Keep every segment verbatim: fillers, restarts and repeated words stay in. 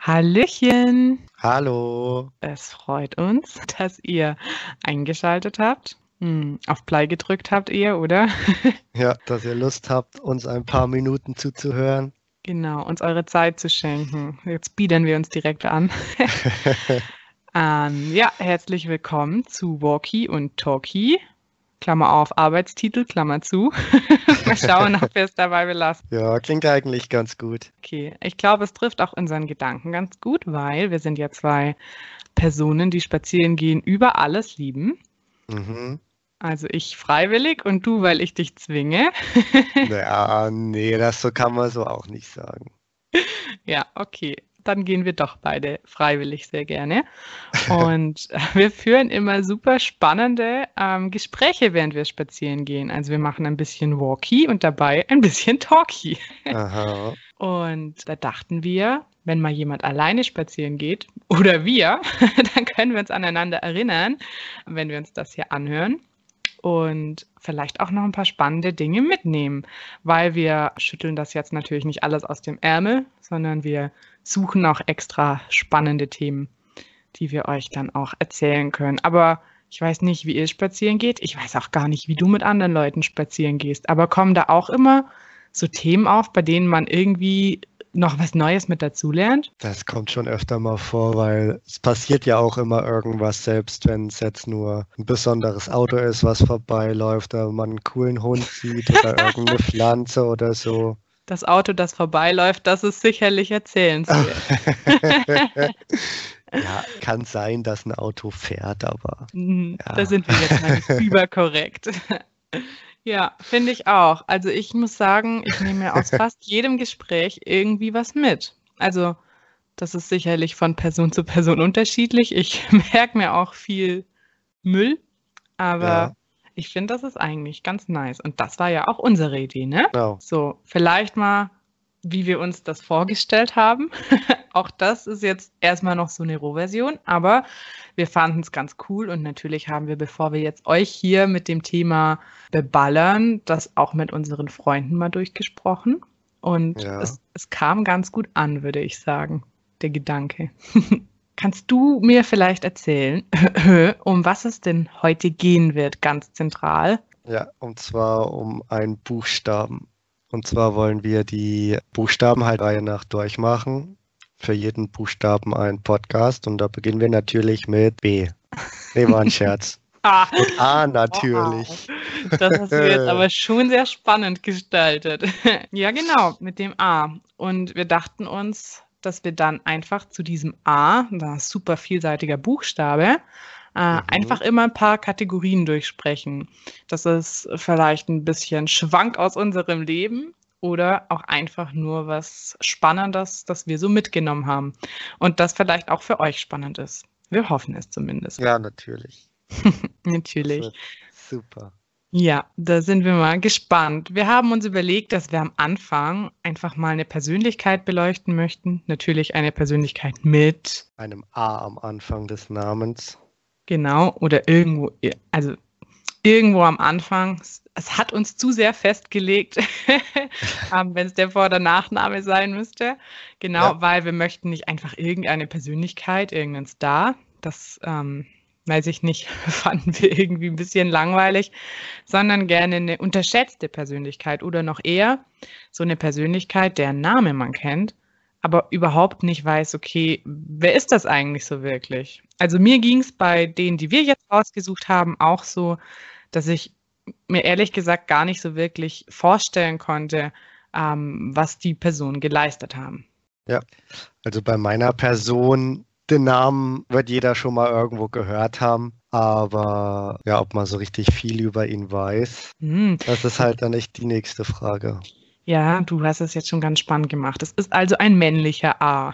Hallöchen! Hallo! Es freut uns, dass ihr eingeschaltet habt. Hm, auf Play gedrückt habt ihr, oder? Ja, dass ihr Lust habt, uns ein paar Minuten zuzuhören. Genau, uns eure Zeit zu schenken. Jetzt biedern wir uns direkt an. Ähm, ja, herzlich willkommen zu Walkie und Talkie. Klammer auf, Arbeitstitel, Klammer zu. Mal schauen, ob wir es dabei belassen. Ja, klingt eigentlich ganz gut. Okay, ich glaube, es trifft auch unseren Gedanken ganz gut, weil wir sind ja zwei Personen, die spazieren gehen, über alles lieben. Mhm. Also ich freiwillig und du, weil ich dich zwinge. Ja, nee, das so kann man so auch nicht sagen. Ja, okay. Dann gehen wir doch beide freiwillig sehr gerne. Und wir führen immer super spannende ähm, Gespräche, während wir spazieren gehen. Also wir machen ein bisschen Walkie und dabei ein bisschen Talkie. Aha. Und da dachten wir, wenn mal jemand alleine spazieren geht oder wir, dann können wir uns aneinander erinnern, wenn wir uns das hier anhören. Und vielleicht auch noch ein paar spannende Dinge mitnehmen, weil wir schütteln das jetzt natürlich nicht alles aus dem Ärmel, sondern wir suchen auch extra spannende Themen, die wir euch dann auch erzählen können. Aber ich weiß nicht, wie ihr spazieren geht. Ich weiß auch gar nicht, wie du mit anderen Leuten spazieren gehst. Aber kommen da auch immer so Themen auf, bei denen man irgendwie noch was Neues mit dazulernt? Das kommt schon öfter mal vor, weil es passiert ja auch immer irgendwas, selbst wenn es jetzt nur ein besonderes Auto ist, was vorbeiläuft, oder man einen coolen Hund sieht oder irgendeine Pflanze oder so. Das Auto, das vorbeiläuft, das ist sicherlich erzählenswert. Ja, kann sein, dass ein Auto fährt, aber Mhm, ja. da sind wir jetzt mal nicht überkorrekt. Ja, finde ich auch. Also ich muss sagen, ich nehme mir aus fast jedem Gespräch irgendwie was mit. Also das ist sicherlich von Person zu Person unterschiedlich. Ich merke mir auch viel Müll, aber Ja, ich finde, das ist eigentlich ganz nice. Und das war ja auch unsere Idee, ne? genau. So, vielleicht mal, wie wir uns das vorgestellt haben. Auch das ist jetzt erstmal noch so eine Rohversion, aber wir fanden es ganz cool und natürlich haben wir, bevor wir jetzt euch hier mit dem Thema beballern, das auch mit unseren Freunden mal durchgesprochen. Und Ja. es, es kam ganz gut an, würde ich sagen, der Gedanke. Kannst du mir vielleicht erzählen, um was es denn heute gehen wird, ganz zentral? Ja, und zwar um einen Buchstaben. Und zwar wollen wir die Buchstaben halt Reihe nach durchmachen. Für jeden Buchstaben ein Podcast. Und da beginnen wir natürlich mit B. Nee, war ein Scherz. Ah, Mit A natürlich. wow. Das hast du jetzt aber schon sehr spannend gestaltet. Ja, genau, mit dem A. Und wir dachten uns, dass wir dann einfach zu diesem A, da ist super vielseitiger Buchstabe, äh, Mhm. einfach immer ein paar Kategorien durchsprechen. Das ist vielleicht ein bisschen Schwank aus unserem Leben oder auch einfach nur was Spannendes, das wir so mitgenommen haben. Und das vielleicht auch für euch spannend ist. Wir hoffen es zumindest. Ja, natürlich. Das Natürlich. wird super. Ja, da sind wir mal gespannt. Wir haben uns überlegt, dass wir am Anfang einfach mal eine Persönlichkeit beleuchten möchten. Natürlich eine Persönlichkeit mit, Einem A am Anfang des Namens. genau, oder irgendwo, also irgendwo am Anfang. Es- Es hat uns zu sehr festgelegt, ähm, wenn es der Vor- oder Nachname sein müsste. Genau, Ja. weil wir möchten nicht einfach irgendeine Persönlichkeit, irgendeinen Star. Das, ähm, weiß ich nicht, fanden wir irgendwie ein bisschen langweilig, sondern gerne eine unterschätzte Persönlichkeit oder noch eher so eine Persönlichkeit, deren Name man kennt, aber überhaupt nicht weiß, okay, wer ist das eigentlich so wirklich? Also mir ging es bei denen, die wir jetzt rausgesucht haben, auch so, dass ich mir ehrlich gesagt gar nicht so wirklich vorstellen konnte, ähm, was die Personen geleistet haben. Ja, also bei meiner Person, den Namen wird jeder schon mal irgendwo gehört haben, aber ja, ob man so richtig viel über ihn weiß, Hm. das ist halt dann echt die nächste Frage. Ja, du hast es jetzt schon ganz spannend gemacht. Es ist also ein männlicher A.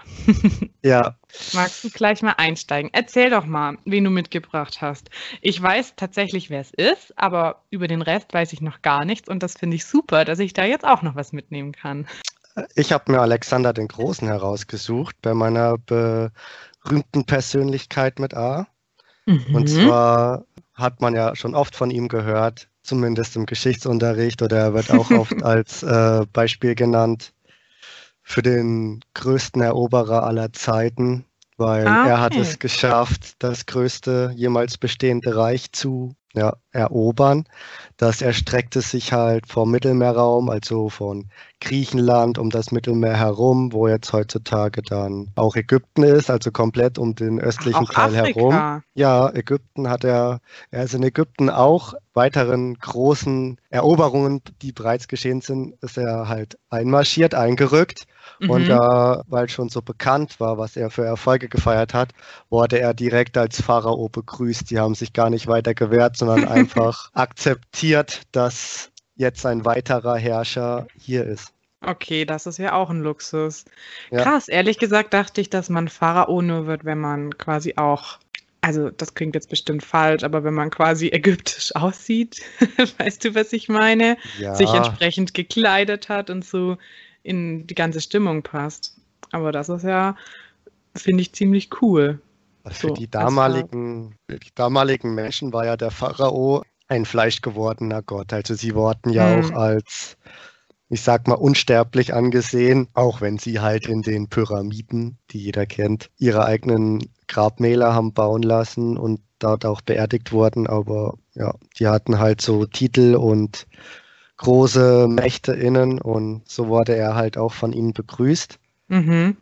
Ja, Magst du gleich mal einsteigen? Erzähl doch mal, wen du mitgebracht hast. Ich weiß tatsächlich, wer es ist, aber über den Rest weiß ich noch gar nichts und das finde ich super, dass ich da jetzt auch noch was mitnehmen kann. ich habe mir Alexander den Großen herausgesucht bei meiner berühmten Persönlichkeit mit A. Und Mhm. zwar hat man ja schon oft von ihm gehört, zumindest im Geschichtsunterricht, oder er wird auch oft als äh, Beispiel genannt. für den größten Eroberer aller Zeiten, weil Ah, er hat okay. es geschafft, das größte jemals bestehende Reich zu ja, erobern. Das erstreckte sich halt vom Mittelmeerraum, also von Griechenland um das Mittelmeer herum, wo jetzt heutzutage dann auch Ägypten ist, also komplett um den Ach, östlichen auch Teil herum. Afrika. Ja, Ägypten hat er, er ist in Ägypten auch weiteren großen Eroberungen, die bereits geschehen sind, ist er halt einmarschiert, eingerückt. Und Mhm. da, weil schon so bekannt war, was er für Erfolge gefeiert hat, wurde er direkt als Pharao begrüßt. Die haben sich gar nicht weiter gewehrt, sondern einfach akzeptiert, dass jetzt ein weiterer Herrscher hier ist. Okay, das ist ja auch ein Luxus. Ja, Krass, ehrlich gesagt dachte ich, dass man Pharao nur wird, wenn man quasi auch, also das klingt jetzt bestimmt falsch, aber wenn man quasi ägyptisch aussieht, weißt du, was ich meine? Sich ja, entsprechend gekleidet hat und so in die ganze Stimmung passt. Aber das ist ja, finde ich, ziemlich cool. für So, die als Farbe. damaligen, für die damaligen Menschen war ja der Pharao ein fleischgewordener Gott. Also sie wurden ja auch Hm. als, ich sag mal, unsterblich angesehen, auch wenn sie halt in den Pyramiden, die jeder kennt, ihre eigenen Grabmäler haben bauen lassen und dort auch beerdigt wurden. Aber ja, die hatten halt so Titel und große Mächte innen und so wurde er halt auch von ihnen begrüßt. Mhm.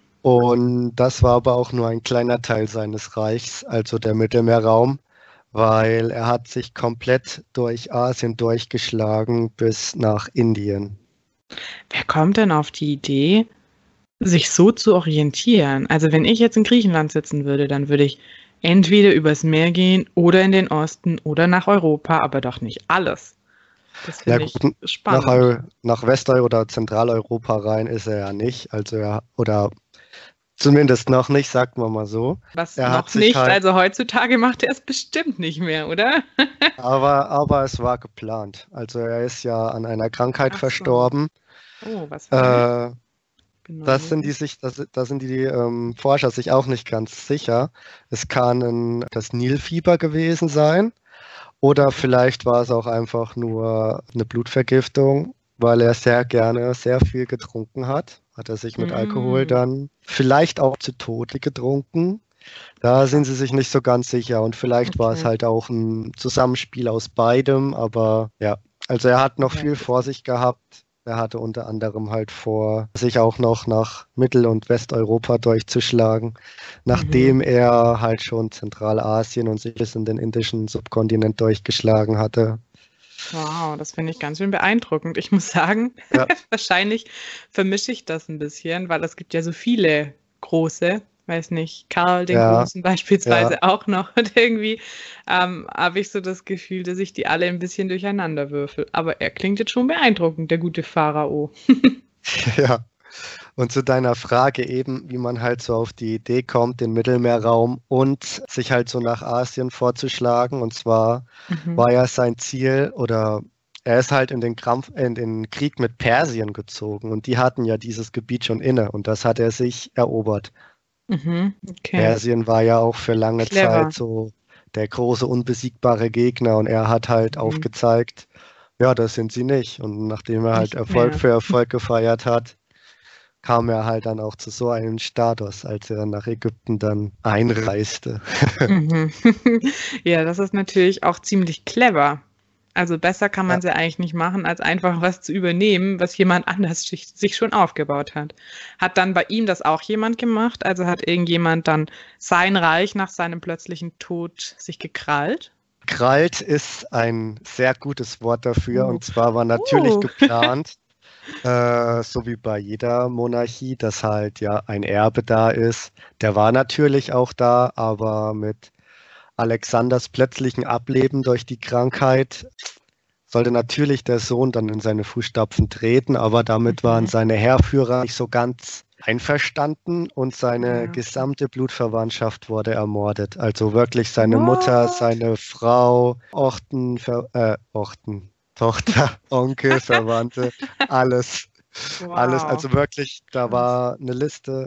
Und das war aber auch nur ein kleiner Teil seines Reichs, also der Mittelmeerraum, weil er hat sich komplett durch Asien durchgeschlagen bis nach Indien. Wer kommt denn auf die Idee, sich so zu orientieren? Also wenn ich jetzt in Griechenland sitzen würde, dann würde ich entweder übers Meer gehen oder in den Osten oder nach Europa, aber doch nicht alles. Das Ja finde gut, ich nach, spannend. Eu- nach Westeuropa oder Zentraleuropa rein ist er ja nicht, also er, oder zumindest noch nicht, sagt man mal so. Was Er hat noch sich nicht, halt, also heutzutage macht er es bestimmt nicht mehr, oder? aber, aber es war geplant. Also er ist ja an einer Krankheit Ach so. verstorben. Oh, was für eine? Äh, Bin Das sind die neugierig. sich, das, da sind die ähm, Forscher sich auch nicht ganz sicher. Es kann ein, das Nilfieber gewesen sein oder vielleicht war es auch einfach nur eine Blutvergiftung, weil er sehr gerne sehr viel getrunken hat. Hat er sich mit Alkohol Mm, dann vielleicht auch zu Tode getrunken. Da sind sie krass. sich nicht so ganz sicher und vielleicht war es Okay. halt auch ein Zusammenspiel aus beidem, aber ja, also er hat noch Ja, viel vor sich gehabt. Er hatte unter anderem halt vor, sich auch noch nach Mittel- und Westeuropa durchzuschlagen, mhm. nachdem er halt schon Zentralasien und sich bis in den indischen Subkontinent durchgeschlagen hatte. Wow, das finde ich ganz schön beeindruckend. Ich muss sagen, Ja, wahrscheinlich vermische ich das ein bisschen, weil es gibt ja so viele große, weiß nicht, Karl den ja, Großen ja. beispielsweise auch noch. Und irgendwie ähm, habe ich so das Gefühl, dass ich die alle ein bisschen durcheinander würfel. Aber er klingt jetzt schon beeindruckend, der gute Pharao. Ja. Und zu deiner Frage eben, wie man halt so auf die Idee kommt, den Mittelmeerraum und sich halt so nach Asien vorzuschlagen. Und zwar Mhm. war ja sein Ziel oder er ist halt in den, Krampf, in den Krieg mit Persien gezogen und die hatten ja dieses Gebiet schon inne und das hat er sich erobert. Mhm. Okay. Persien war ja auch für lange Zeit Clever. so der große unbesiegbare Gegner und er hat halt Mhm. aufgezeigt, ja, das sind sie nicht. Und nachdem er halt Nicht Erfolg mehr. für Erfolg gefeiert hat, kam er halt dann auch zu so einem Status, als er nach Ägypten dann einreiste. Mhm. Ja, das ist natürlich auch ziemlich clever. Also besser kann man Ja, es ja eigentlich nicht machen, als einfach was zu übernehmen, was jemand anders sich, sich schon aufgebaut hat. Hat dann bei ihm das auch jemand gemacht? Also hat irgendjemand dann sein Reich nach seinem plötzlichen Tod sich gekrallt? Krallt ist ein sehr gutes Wort dafür. Uh. Und zwar war natürlich Uh. geplant, äh, so wie bei jeder Monarchie, dass halt ja ein Erbe da ist. Der war natürlich auch da, aber mit Alexanders plötzlichen Ableben durch die Krankheit sollte natürlich der Sohn dann in seine Fußstapfen treten, aber damit waren Mhm. seine Heerführer nicht so ganz einverstanden und seine Ja, okay. gesamte Blutsverwandtschaft wurde ermordet. Also wirklich seine Mutter, What? seine Frau, Orten, Ver äh, Orten, Tochter, Onkel, Verwandte, alles. Alles, Wow, also wirklich, da krass. war eine Liste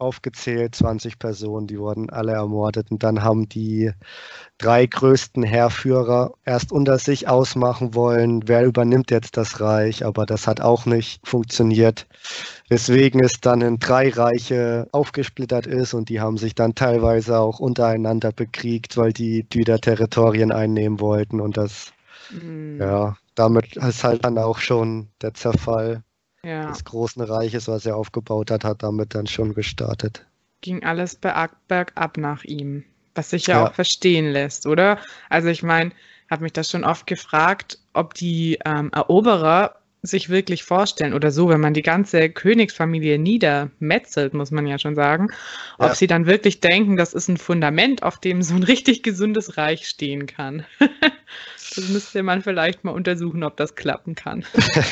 aufgezählt, zwanzig Personen, die wurden alle ermordet. Und dann haben die drei größten Heerführer erst unter sich ausmachen wollen, wer übernimmt jetzt das Reich, aber das hat auch nicht funktioniert. Weswegen es dann in drei Reiche aufgesplittert ist und die haben sich dann teilweise auch untereinander bekriegt, weil die wieder Territorien einnehmen wollten und das, Mhm. ja, damit ist halt dann auch schon der Zerfall Ja, des großen Reiches, was er aufgebaut hat, hat damit dann schon gestartet. ging alles berg, bergab nach ihm, was sich ja Ja. auch verstehen lässt, oder? Also ich meine, habe mich das schon oft gefragt, ob die ähm, Eroberer sich wirklich vorstellen oder so, wenn man die ganze Königsfamilie niedermetzelt, muss man ja schon sagen, ob Ja. sie dann wirklich denken, das ist ein Fundament, auf dem so ein richtig gesundes Reich stehen kann. Das müsste man vielleicht mal untersuchen, ob das klappen kann.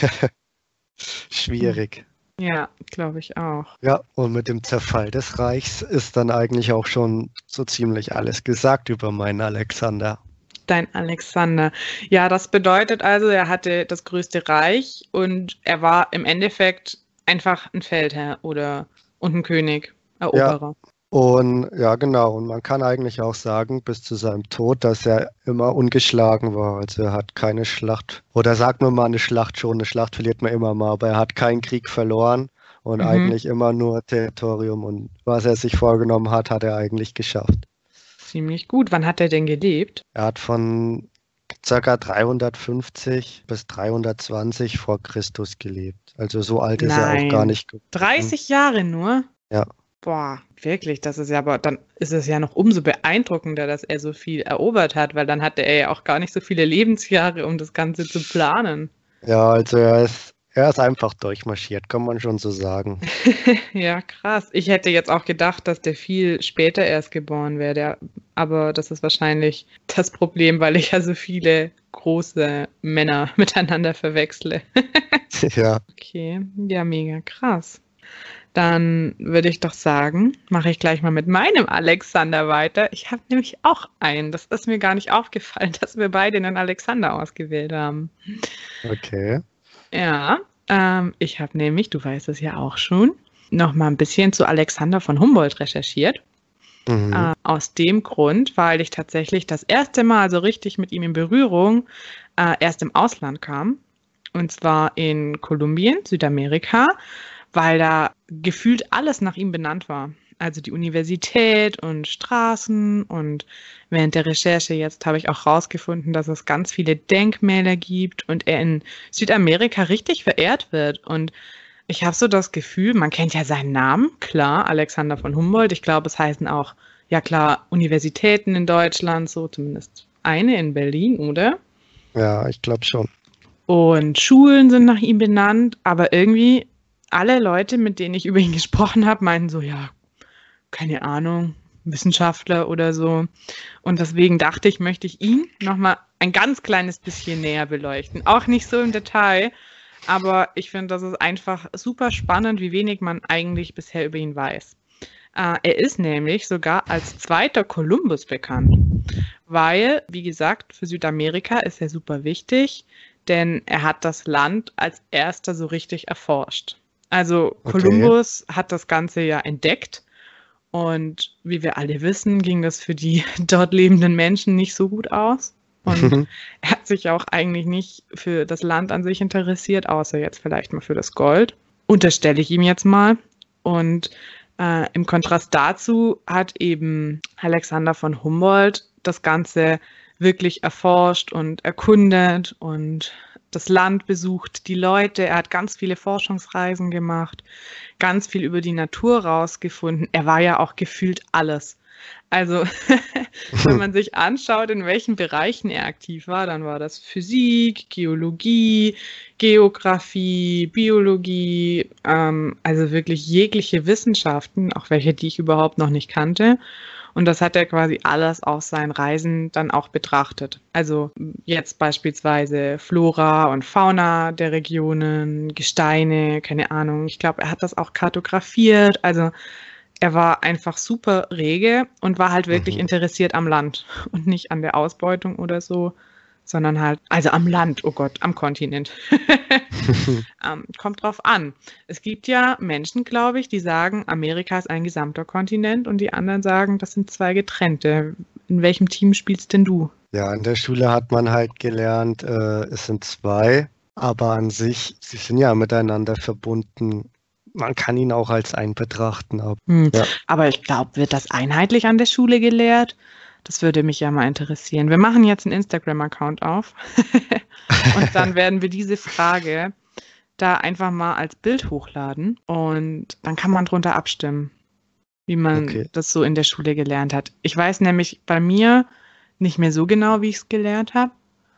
Schwierig. Ja, glaube ich auch. Ja, und mit dem Zerfall des Reichs ist dann eigentlich auch schon so ziemlich alles gesagt über meinen Alexander. Dein Alexander. Ja, das bedeutet also, er hatte das größte Reich und er war im Endeffekt einfach ein Feldherr oder und ein König, Eroberer. Und ja, genau. Und man kann eigentlich auch sagen, bis zu seinem Tod, dass er immer ungeschlagen war. Also er hat keine Schlacht, oder sagt man mal eine Schlacht schon, eine Schlacht verliert man immer mal, aber er hat keinen Krieg verloren und Mhm. eigentlich immer nur Territorium. Und was er sich vorgenommen hat, hat er eigentlich geschafft. Ziemlich gut. Wann hat er denn gelebt? Er hat von ca. dreihundertfünfzig bis dreihundertzwanzig vor Christus gelebt. Also so alt ist er auch gar Nein. nicht geworden. dreißig Jahre nur? Ja. Boah, wirklich, das ist ja, aber dann ist es ja noch umso beeindruckender, dass er so viel erobert hat, weil dann hatte er ja auch gar nicht so viele Lebensjahre, um das Ganze zu planen. Ja, also er ist, er ist einfach durchmarschiert, kann man schon so sagen. Ja, krass. Ich hätte jetzt auch gedacht, dass der viel später erst geboren wäre, der, aber das ist wahrscheinlich das Problem, weil ich ja so viele große Männer miteinander verwechsle. Ja, Okay, ja, mega krass. Dann würde ich doch sagen, mache ich gleich mal mit meinem Alexander weiter. Ich habe nämlich auch einen. Das ist mir gar nicht aufgefallen, dass wir beide einen Alexander ausgewählt haben. okay. Ja, ähm, ich habe nämlich, du weißt es ja auch schon, noch mal ein bisschen zu Alexander von Humboldt recherchiert. Mhm. Äh, aus dem Grund, weil ich tatsächlich das erste Mal so richtig mit ihm in Berührung äh, erst im Ausland kam. Und zwar in Kolumbien, Südamerika, weil da gefühlt alles nach ihm benannt war. Also die Universität und Straßen, und während der Recherche jetzt habe ich auch rausgefunden, dass es ganz viele Denkmäler gibt und er in Südamerika richtig verehrt wird. Und ich habe so das Gefühl, man kennt ja seinen Namen, klar, Alexander von Humboldt. Ich glaube, es heißen auch, ja klar, Universitäten in Deutschland, so zumindest eine in Berlin, oder? Ja, ich glaube schon. Und Schulen sind nach ihm benannt, aber irgendwie alle Leute, mit denen ich über ihn gesprochen habe, meinten so, ja, keine Ahnung, Wissenschaftler oder so. Und deswegen dachte ich, möchte ich ihn nochmal ein ganz kleines bisschen näher beleuchten. Auch nicht so im Detail, aber ich finde, das ist einfach super spannend, wie wenig man eigentlich bisher über ihn weiß. Äh, er ist nämlich sogar als zweiter Kolumbus bekannt, weil, wie gesagt, für Südamerika ist er super wichtig, denn er hat das Land als erster so richtig erforscht. Also Okay. Kolumbus hat das Ganze ja entdeckt und wie wir alle wissen, ging das für die dort lebenden Menschen nicht so gut aus. Und er hat sich auch eigentlich nicht für das Land an sich interessiert, außer jetzt vielleicht mal für das Gold. Unterstelle ich ihm jetzt mal. Und äh, im Kontrast dazu hat eben Alexander von Humboldt das Ganze wirklich erforscht und erkundet und das Land besucht, die Leute. Er hat ganz viele Forschungsreisen gemacht, ganz viel über die Natur rausgefunden. Er war ja auch gefühlt alles. Also, wenn man sich anschaut, in welchen Bereichen er aktiv war, dann war das Physik, Geologie, Geographie, Biologie, ähm, also wirklich jegliche Wissenschaften, auch welche, die ich überhaupt noch nicht kannte. Und das hat er quasi alles auf seinen Reisen dann auch betrachtet. Also jetzt beispielsweise Flora und Fauna der Regionen, Gesteine, keine Ahnung. Ich glaube, er hat das auch kartografiert. Also er war einfach super rege und war halt wirklich Mhm. interessiert am Land und nicht an der Ausbeutung oder so, sondern halt, also am Land, oh Gott, am Kontinent. ähm, kommt drauf an. Es gibt ja Menschen, glaube ich, die sagen, Amerika ist ein gesamter Kontinent und die anderen sagen, das sind zwei getrennte. In welchem Team spielst denn du? Ja, in der Schule hat man halt gelernt, äh, es sind zwei, aber an sich, sie sind ja miteinander verbunden. Man kann ihn auch als ein betrachten. Aber, hm. ja. aber ich glaube, wird das einheitlich an der Schule gelehrt? Das würde mich ja mal interessieren. Wir machen jetzt einen Instagram-Account auf und dann werden wir diese Frage da einfach mal als Bild hochladen und dann kann man drunter abstimmen, wie man okay. das so in der Schule gelernt hat. Ich weiß nämlich bei mir nicht mehr so genau, wie ich es gelernt habe,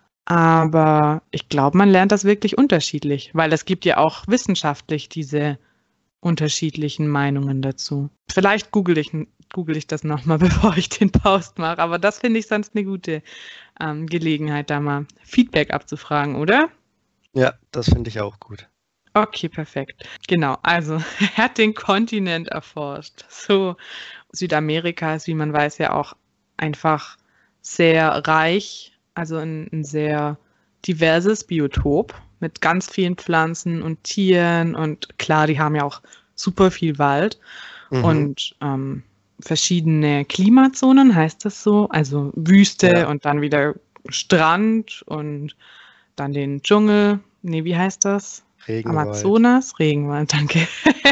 aber ich glaube, man lernt das wirklich unterschiedlich, weil es gibt ja auch wissenschaftlich diese unterschiedlichen Meinungen dazu. Vielleicht google ich, google ich das nochmal, bevor ich den Post mache, aber das finde ich sonst eine gute ähm, Gelegenheit, da mal Feedback abzufragen, oder? Ja, das finde ich auch gut. Okay, perfekt. Genau, also er hat den Kontinent erforscht. So, Südamerika ist, wie man weiß, ja auch einfach sehr reich, also ein, ein sehr diverses Biotop mit ganz vielen Pflanzen und Tieren und klar, die haben ja auch super viel Wald mhm. und ähm, verschiedene Klimazonen, heißt das so, also Wüste ja. und dann wieder Strand und dann den Dschungel, nee, wie heißt das? Regenwald. Amazonas, Regenwald, danke.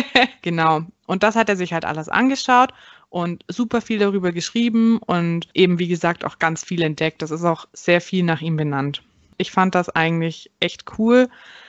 Genau, und das hat er sich halt alles angeschaut und super viel darüber geschrieben und eben, wie gesagt, auch ganz viel entdeckt. Das ist auch sehr viel nach ihm benannt. Ich fand das eigentlich echt cool,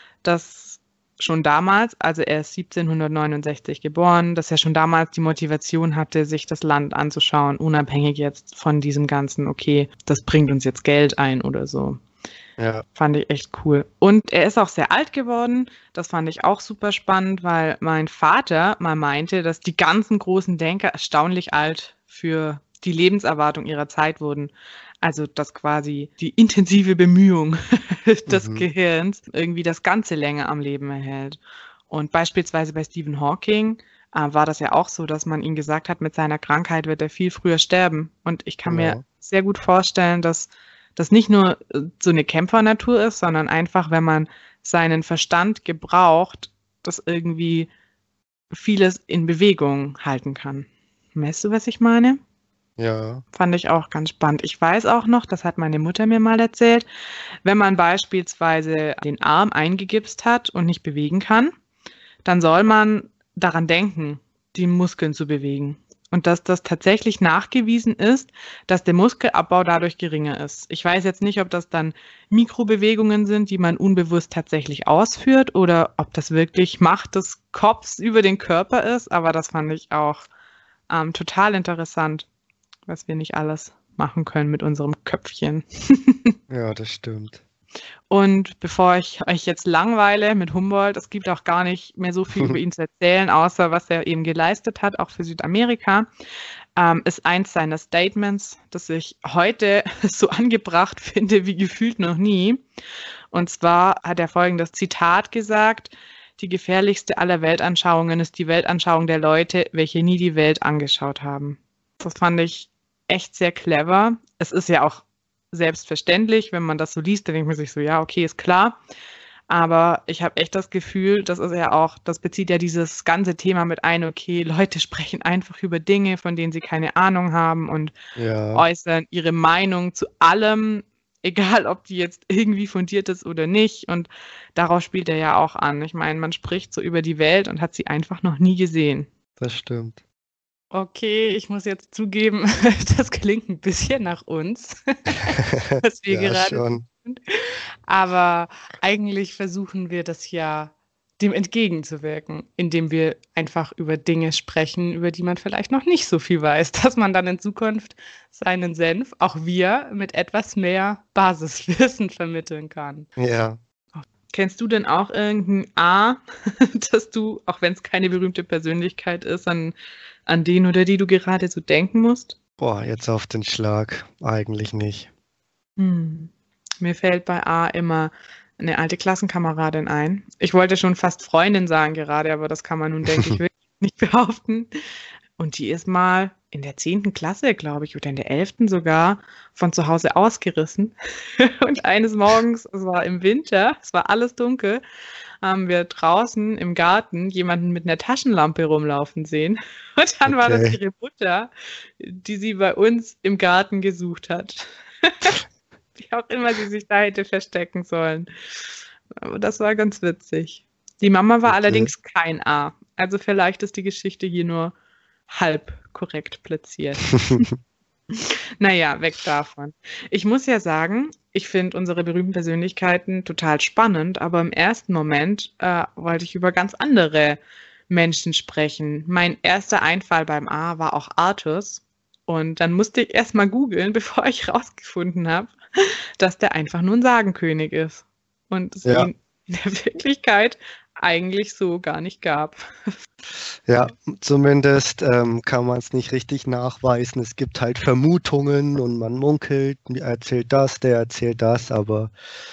dass schon damals, also er ist siebzehnhundertneunundsechzig geboren, dass er schon damals die Motivation hatte, sich das Land anzuschauen, unabhängig jetzt von diesem ganzen, okay, das bringt uns jetzt Geld ein oder so. Ja. Fand ich echt cool. Und er ist auch sehr alt geworden. Das fand ich auch super spannend, weil mein Vater mal meinte, dass die ganzen großen Denker erstaunlich alt für die Lebenserwartung ihrer Zeit wurden. Also, dass quasi die intensive Bemühung des mhm. Gehirns irgendwie das Ganze länger am Leben erhält. Und beispielsweise bei Stephen Hawking äh, war das ja auch so, dass man ihm gesagt hat, mit seiner Krankheit wird er viel früher sterben. Und ich kann genau. mir sehr gut vorstellen, dass das nicht nur so eine Kämpfernatur ist, sondern einfach, wenn man seinen Verstand gebraucht, das irgendwie vieles in Bewegung halten kann. Weißt du, was ich meine? Ja. Fand ich auch ganz spannend. Ich weiß auch noch, das hat meine Mutter mir mal erzählt, wenn man beispielsweise den Arm eingegipst hat und nicht bewegen kann, dann soll man daran denken, die Muskeln zu bewegen. Und dass das tatsächlich nachgewiesen ist, dass der Muskelabbau dadurch geringer ist. Ich weiß jetzt nicht, ob das dann Mikrobewegungen sind, die man unbewusst tatsächlich ausführt oder ob das wirklich Macht des Kopfs über den Körper ist. Aber das fand ich auch ähm, total interessant, was wir nicht alles machen können mit unserem Köpfchen. Ja, das stimmt. Und bevor ich euch jetzt langweile mit Humboldt, es gibt auch gar nicht mehr so viel über ihn zu erzählen, außer was er eben geleistet hat, auch für Südamerika, ähm, ist eins seiner Statements, das ich heute so angebracht finde wie gefühlt noch nie. Und zwar hat er folgendes Zitat gesagt: Die gefährlichste aller Weltanschauungen ist die Weltanschauung der Leute, welche nie die Welt angeschaut haben. Das fand ich echt sehr clever. Es ist ja auch selbstverständlich, wenn man das so liest, dann denkt man sich so, ja, okay, ist klar. Aber ich habe echt das Gefühl, das ist ja auch, das bezieht ja dieses ganze Thema mit ein, okay, Leute sprechen einfach über Dinge, von denen sie keine Ahnung haben und ja. äußern ihre Meinung zu allem, egal ob die jetzt irgendwie fundiert ist oder nicht. Und darauf spielt er ja auch an. Ich meine, man spricht so über die Welt und hat sie einfach noch nie gesehen. Das stimmt. Okay, ich muss jetzt zugeben, das klingt ein bisschen nach uns, was wir ja, gerade schon. tun. Aber eigentlich versuchen wir das ja dem entgegenzuwirken, indem wir einfach über Dinge sprechen, über die man vielleicht noch nicht so viel weiß, dass man dann in Zukunft seinen Senf, auch wir, mit etwas mehr Basiswissen vermitteln kann. Ja. Kennst du denn auch irgendein A, dass du, auch wenn es keine berühmte Persönlichkeit ist, an, an den oder die du gerade so denken musst? Boah, jetzt auf den Schlag eigentlich nicht. Hm. Mir fällt bei A immer eine alte Klassenkameradin ein. Ich wollte schon fast Freundin sagen gerade, aber das kann man nun, denke ich, wirklich nicht behaupten. Und die ist mal in der zehnten Klasse, glaube ich, oder in der elften sogar, von zu Hause ausgerissen. Und eines Morgens, es war im Winter, es war alles dunkel, haben wir draußen im Garten jemanden mit einer Taschenlampe rumlaufen sehen. Und dann war das Okay. ihre Mutter, die sie bei uns im Garten gesucht hat. Wie auch immer sie sich da hätte verstecken sollen. Aber das war ganz witzig. Die Mama war Okay. allerdings kein A. Also vielleicht ist die Geschichte hier nur halb korrekt platziert. Naja, weg davon. Ich muss ja sagen, ich finde unsere berühmten Persönlichkeiten total spannend, aber im ersten Moment äh, wollte ich über ganz andere Menschen sprechen. Mein erster Einfall beim A war auch Artus. Und dann musste ich erst mal googeln, bevor ich rausgefunden habe, dass der einfach nur ein Sagenkönig ist. Und es Ja. ihn in der Wirklichkeit eigentlich so gar nicht gab. Ja, zumindest ähm, kann man es nicht richtig nachweisen. Es gibt halt Vermutungen und man munkelt, er erzählt das, der erzählt das, aber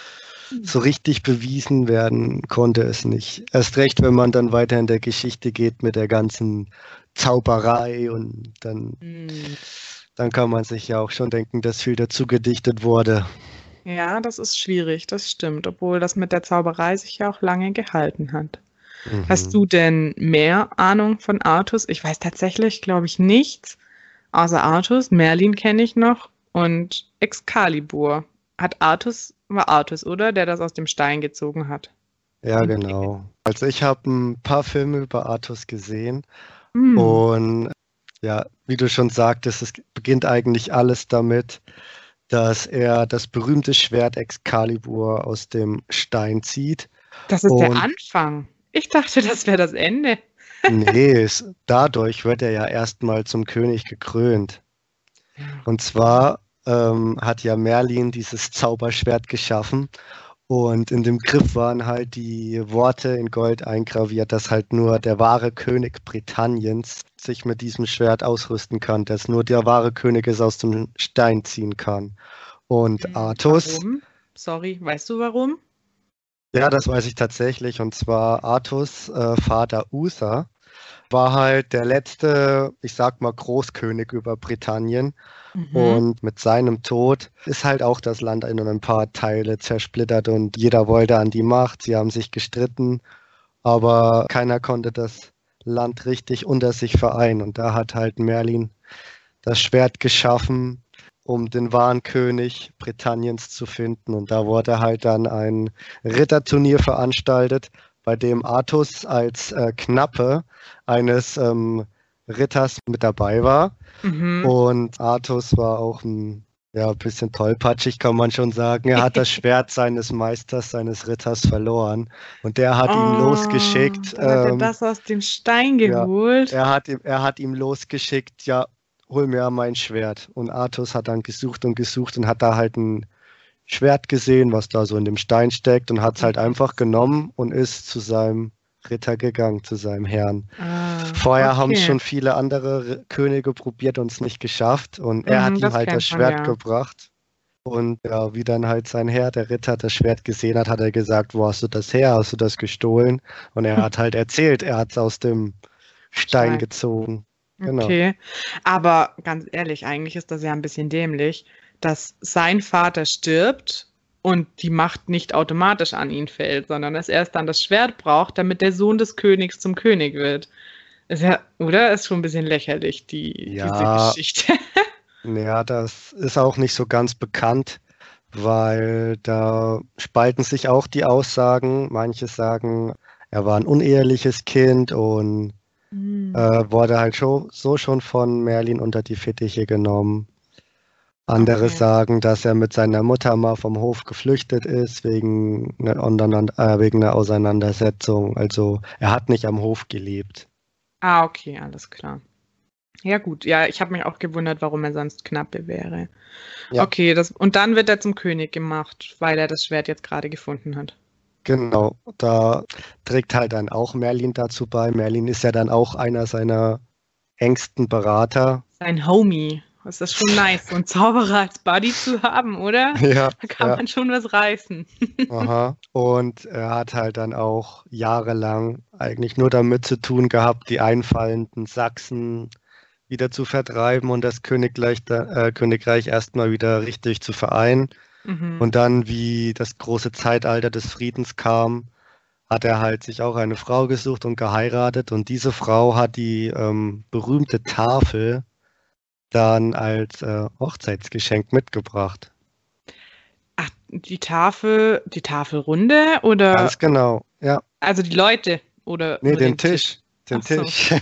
so richtig bewiesen werden konnte es nicht. Erst recht, wenn man dann weiter in der Geschichte geht mit der ganzen Zauberei und dann, Hm. dann kann man sich ja auch schon denken, dass viel dazu gedichtet wurde. Ja, das ist schwierig, das stimmt, obwohl das mit der Zauberei sich ja auch lange gehalten hat. Hast Mhm. du denn mehr Ahnung von Artus? Ich weiß tatsächlich, glaube ich, nichts außer Artus. Merlin kenne ich noch und Excalibur. Hat Artus, war Artus, oder? Der das aus dem Stein gezogen hat. Ja, genau. Also ich habe ein paar Filme über Artus gesehen Hm. und ja, wie du schon sagtest, es beginnt eigentlich alles damit, dass er das berühmte Schwert Excalibur aus dem Stein zieht. Das ist der Und Anfang. Ich dachte, das wäre das Ende. nee, es, dadurch wird er ja erstmal zum König gekrönt. Und zwar ähm, hat ja Merlin dieses Zauberschwert geschaffen und in dem Griff waren halt die Worte in Gold eingraviert, dass halt nur der wahre König Britanniens sich mit diesem Schwert ausrüsten kann, dass nur der wahre König es aus dem Stein ziehen kann. Und Hm, Artus, Warum? Sorry, weißt du warum? ja, das weiß ich tatsächlich, und zwar Artus äh, Vater Uther war halt der letzte, ich sag mal, Großkönig über Britannien. Mhm. Und mit seinem Tod ist halt auch das Land in ein paar Teile zersplittert und jeder wollte an die Macht. Sie haben sich gestritten, aber keiner konnte das Land richtig unter sich vereinen. Und da hat halt Merlin das Schwert geschaffen, um den wahren König Britanniens zu finden. Und da wurde halt dann ein Ritterturnier veranstaltet, bei dem Artus als äh, Knappe eines ähm, Ritters mit dabei war. Mhm. Und Artus war auch ein ja, bisschen tollpatschig, kann man schon sagen. Er hat das Schwert seines Meisters, seines Ritters verloren. Und der hat ihm Oh, losgeschickt. dann hat er ähm, das aus dem Stein ja, geholt. er hat ihm, er hat ihm losgeschickt, ja, hol mir mein Schwert. Und Artus hat dann gesucht und gesucht und hat da halt ein Schwert gesehen, was da so in dem Stein steckt und hat es halt einfach genommen und ist zu seinem Ritter gegangen, zu seinem Herrn. Ah, Vorher haben es okay. schon viele andere R- Könige probiert und es nicht geschafft. Und er Mhm, hat ihm das halt das kennt man Schwert ja. gebracht. Und ja, wie dann halt sein Herr, der Ritter, das Schwert gesehen hat, hat er gesagt, wo hast du das her? Hast du das gestohlen? Und er hat halt erzählt, er hat es aus dem Stein Stein. gezogen. Genau. Okay. Aber ganz ehrlich, eigentlich ist das ja ein bisschen dämlich, dass sein Vater stirbt und die Macht nicht automatisch an ihn fällt, sondern dass er erst dann das Schwert braucht, damit der Sohn des Königs zum König wird. Ist ja, oder? Ist schon ein bisschen lächerlich, die, diese Ja, Geschichte. ja, das ist auch nicht so ganz bekannt, weil da spalten sich auch die Aussagen. Manche sagen, er war ein uneheliches Kind und Hm. äh, wurde halt schon, so schon von Merlin unter die Fittiche genommen. Andere Okay. sagen, dass er mit seiner Mutter mal vom Hof geflüchtet ist wegen einer, Untereinander- äh, wegen einer Auseinandersetzung. Also er hat nicht am Hof gelebt. Ah, okay, alles klar. Ja, gut. Ja, ich habe mich auch gewundert, warum er sonst Knappe wäre. Ja, Okay, das, und dann wird er zum König gemacht, weil er das Schwert jetzt gerade gefunden hat. genau. Da trägt halt dann auch Merlin dazu bei. Merlin ist ja dann auch einer seiner engsten Berater. Sein Homie. Das ist schon nice, so einen Zauberer als Buddy zu haben, oder? Ja, Da kann ja, man schon was reißen. aha. Und er hat halt dann auch jahrelang eigentlich nur damit zu tun gehabt, die einfallenden Sachsen wieder zu vertreiben und das Königreich, da, äh, Königreich erstmal wieder richtig zu vereinen. Mhm. Und dann, wie das große Zeitalter des Friedens kam, hat er halt sich auch eine Frau gesucht und geheiratet. Und diese Frau hat die ähm, berühmte Tafel dann als äh, Hochzeitsgeschenk mitgebracht. Ach, die Tafel, die Tafelrunde oder Ganz genau, ja. also die Leute oder Nee, nur den den Tisch? Tisch. Den Ach so, Tisch.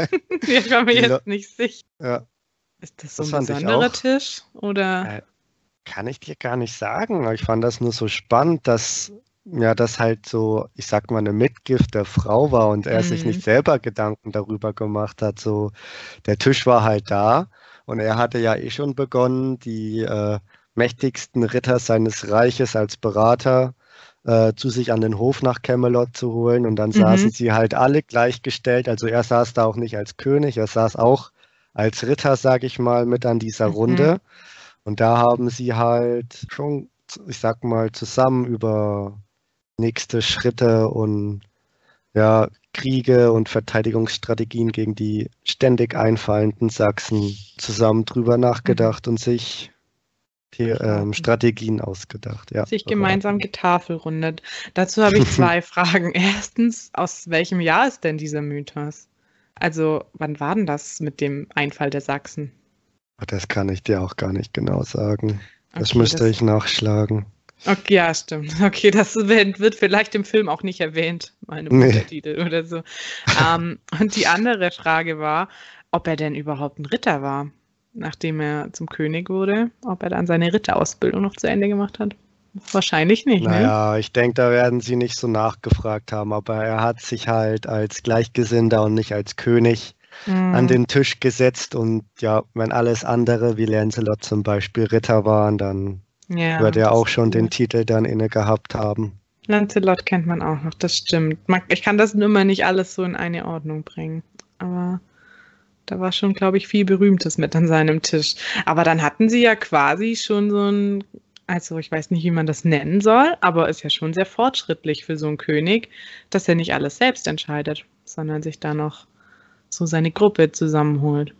ich war mir Die Le jetzt nicht sicher. ja, Ist das so das ein fand ich besonderer auch. Tisch oder? Äh, kann ich dir gar nicht sagen. Aber ich fand das nur so spannend, dass ja das halt so, ich sag mal, eine Mitgift der Frau war und er sich Mhm. nicht selber Gedanken darüber gemacht hat. So, der Tisch war halt da und er hatte ja eh schon begonnen, die äh, mächtigsten Ritter seines Reiches als Berater äh, zu sich an den Hof nach Camelot zu holen. Und dann saßen Mhm. sie halt alle gleichgestellt. Also er saß da auch nicht als König, er saß auch als Ritter, sag ich mal, mit an dieser Mhm. Runde. Und da haben sie halt schon, ich sag mal, zusammen über nächste Schritte und ja, Kriege und Verteidigungsstrategien gegen die ständig einfallenden Sachsen zusammen drüber Mhm. nachgedacht und sich die ähm, Beraten. Strategien ausgedacht. Ja, Sich gemeinsam beraten. getafelrundet. Dazu habe ich zwei Fragen. Erstens, aus welchem Jahr ist denn dieser Mythos? Also, wann war denn das mit dem Einfall der Sachsen? Das kann ich dir auch gar nicht genau sagen. Das Okay, müsste das. ich nachschlagen. Okay, ja, stimmt. Okay, das wird wird vielleicht im Film auch nicht erwähnt, mal in 'nem Nee. Untertitel oder so. Ähm, und die andere Frage war, ob er denn überhaupt 'n Ritter war, nachdem er zum König wurde, ob er dann seine Ritterausbildung noch zu Ende gemacht hat? Wahrscheinlich nicht, ne? Naja, ich denke, da werden sie nicht so nachgefragt haben, aber er hat sich halt als Gleichgesinnter und nicht als König an Mhm. den Tisch gesetzt und ja, wenn alles andere, wie Lancelot zum Beispiel, Ritter waren, dann wird Ja, er das auch ist schon den cool. Titel dann inne gehabt haben. Lancelot kennt man auch noch, das stimmt. Man ich kann das nur immer nicht alles so in eine Ordnung bringen, aber da war schon, glaube ich, viel Berühmtes mit an seinem Tisch. Aber dann hatten sie ja quasi schon so 'n also, ich weiß nicht, wie man das nennen soll, aber ist ja schon sehr fortschrittlich für so 'n König, dass er nicht alles selbst entscheidet, sondern sich da noch so seine Gruppe zusammenholt.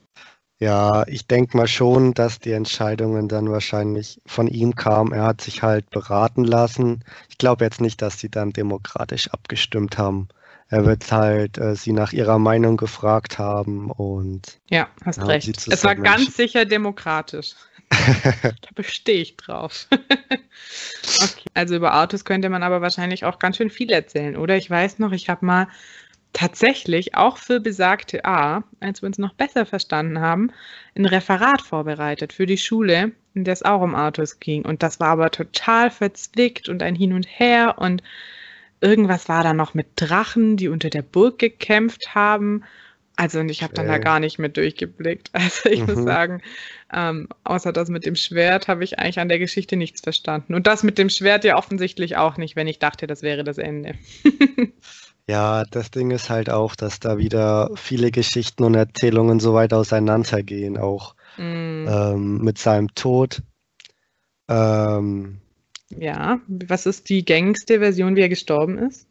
Ja, ich denke mal schon, dass die Entscheidungen dann wahrscheinlich von ihm kamen. Er hat sich halt beraten lassen. Ich glaube jetzt nicht, dass sie dann demokratisch abgestimmt haben. Er wird halt äh, sie nach ihrer Meinung gefragt haben und Ja, hast dann haben sie recht. Es war zusammen ganz entschieden. sicher demokratisch. Da bestehe ich drauf. Okay, also über Autos könnte man aber wahrscheinlich auch ganz schön viel erzählen, oder? Ich weiß noch, ich habe mal tatsächlich auch für besagte A, als wir uns noch besser verstanden haben, 'n Referat vorbereitet für die Schule, in der es auch um Autos ging. Und das war aber total verzwickt und ein Hin und Her und irgendwas war da noch mit Drachen, die unter der Burg gekämpft haben. Also, und ich habe dann da Okay. gar nicht mehr durchgeblickt. Also, ich muss Mhm. sagen, ähm, außer das mit dem Schwert habe ich eigentlich an der Geschichte nichts verstanden. Und das mit dem Schwert ja offensichtlich auch nicht, wenn ich dachte, das wäre das Ende. Ja, das Ding ist halt auch, dass da wieder viele Geschichten und Erzählungen so weit auseinandergehen, auch Hm, ähm, mit seinem Tod. Ähm, ja, was ist die gängigste Version, wie er gestorben ist?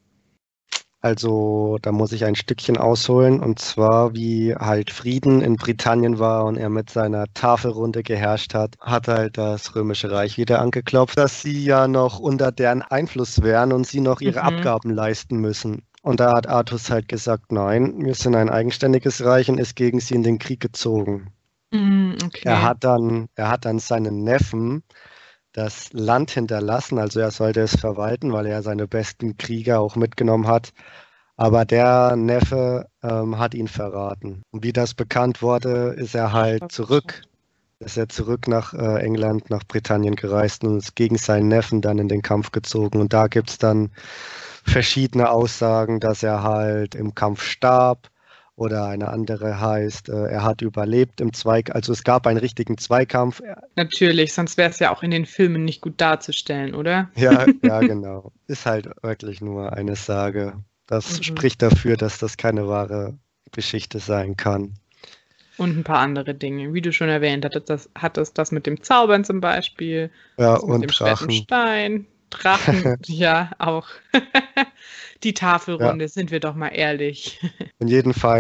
also da muss ich ein Stückchen ausholen, und zwar wie halt Frieden in Britannien war und er mit seiner Tafelrunde geherrscht hat, hat halt das Römische Reich wieder angeklopft, dass sie ja noch unter deren Einfluss wären und sie noch ihre Mhm. Abgaben leisten müssen. Und da hat Artus halt gesagt, nein, wir sind ein eigenständiges Reich, und ist gegen sie in den Krieg gezogen. Hm, Er okay. hat dann, er hat dann seinen Neffen das Land hinterlassen, also er sollte es verwalten, weil er seine besten Krieger auch mitgenommen hat. Aber der Neffe ähm, hat ihn verraten. Und wie das bekannt wurde, ist er Ach, halt das ist schade. zurück, ist er zurück nach äh, England, nach Britannien gereist und ist gegen seinen Neffen dann in den Kampf gezogen. Und da gibt es dann verschiedene Aussagen, dass er halt im Kampf starb, oder eine andere heißt, äh, er hat überlebt im Zweikampf. Also es gab einen richtigen Zweikampf. Natürlich, sonst wäre es ja auch in den Filmen nicht gut darzustellen, oder? Ja, ja, genau. Ist halt wirklich nur eine Sage. Das Mhm. spricht dafür, dass das keine wahre Geschichte sein kann. Und 'n paar andere Dinge, wie du schon erwähnt hattest, das hattest das mit dem Zaubern zum Beispiel, Ja, das mit und dem Schwert und Drachen. Stein, Drachen, ja, auch. Die Ja, Tafelrunde, sind wir doch mal ehrlich. und jedenfalls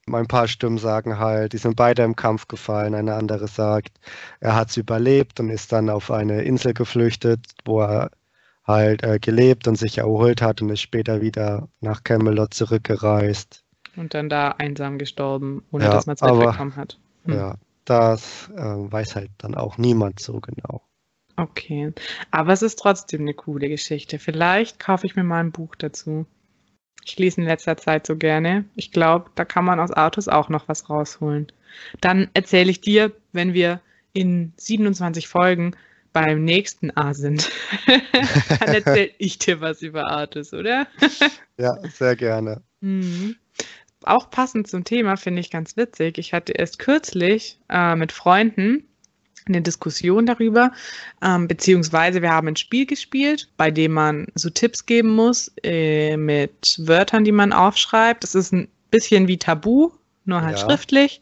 Ein paar Stimmen sagen halt, die sind beide im Kampf gefallen. Eine andere sagt, er hat es überlebt und ist dann auf eine Insel geflüchtet, wo er halt äh, gelebt und sich erholt hat und ist später wieder nach Camelot zurückgereist. Und dann da einsam gestorben, ohne Ja, dass man es aber mitbekommen hat. Hm. ja, das äh, weiß halt dann auch niemand so genau. Okay, aber es ist trotzdem eine coole Geschichte. Vielleicht kaufe ich mir mal ein Buch dazu. Ich lese in letzter Zeit so gerne. Ich glaube, da kann man aus Autos auch noch was rausholen. Dann erzähle ich dir, wenn wir in siebenundzwanzig Folgen beim nächsten A sind. Dann erzähle ich dir was über Autos, oder? Ja, sehr gerne. Mhm. Auch passend zum Thema finde ich ganz witzig. Ich hatte erst kürzlich äh, mit Freunden eine Diskussion darüber, ähm, beziehungsweise wir haben ein Spiel gespielt, bei dem man so Tipps geben muss äh, mit Wörtern, die man aufschreibt. Das ist ein bisschen wie Tabu, nur halt Ja. schriftlich.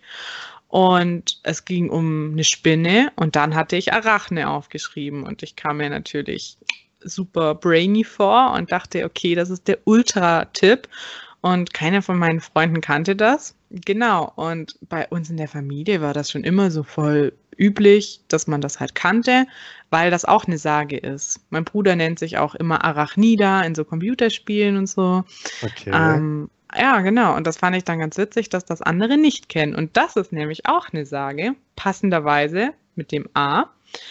Und es ging um eine Spinne und dann hatte ich Arachne aufgeschrieben und ich kam mir natürlich super brainy vor und dachte, okay, das ist der Ultra-Tipp. Und keiner von meinen Freunden kannte das. Genau. Und bei uns in der Familie war das schon immer so voll üblich, dass man das halt kannte, weil das auch eine Sage ist. Mein Bruder nennt sich auch immer Arachnida in so Computerspielen und so. Okay. Ähm, ja, genau. Und das fand ich dann ganz witzig, dass das andere nicht kennen. Und das ist nämlich auch eine Sage, passenderweise mit dem A,